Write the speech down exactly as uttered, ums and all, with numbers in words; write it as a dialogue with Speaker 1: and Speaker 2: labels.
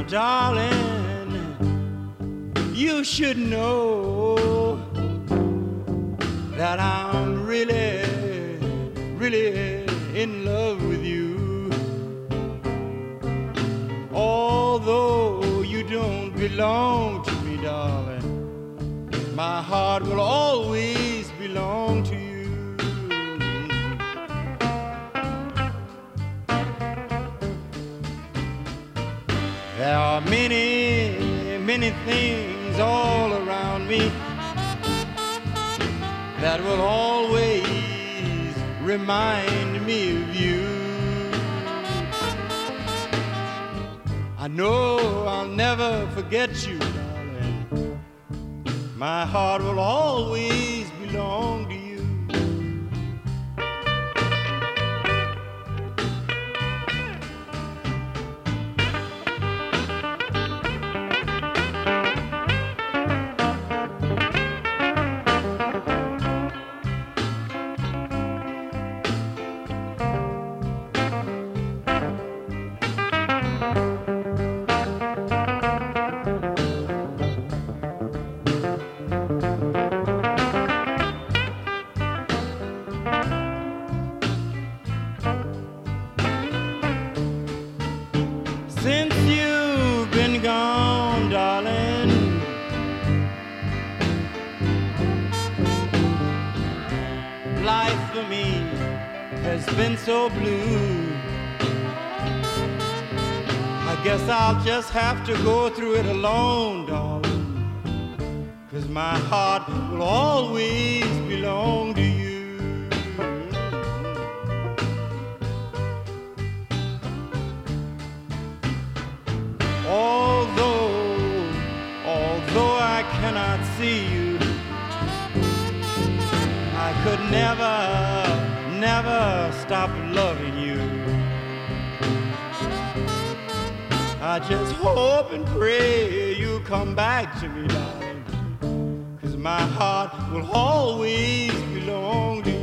Speaker 1: darling, you should know that I'm really, really in love with you. Although you don't belong to me, darling, my heart will always belong to you. There are many, many things all around me that will always remind me of you. I know I'll never forget you, darling. My heart will always belong to you. Since you've been gone, darling, life for me has been so blue. I guess I'll just have to go through it alone, darling, 'cause my heart will always belong to you. Although, although I cannot see you, I could never, never stop loving you. I just hope and pray you'll come back to me, darling, 'cause my heart will always belong to you.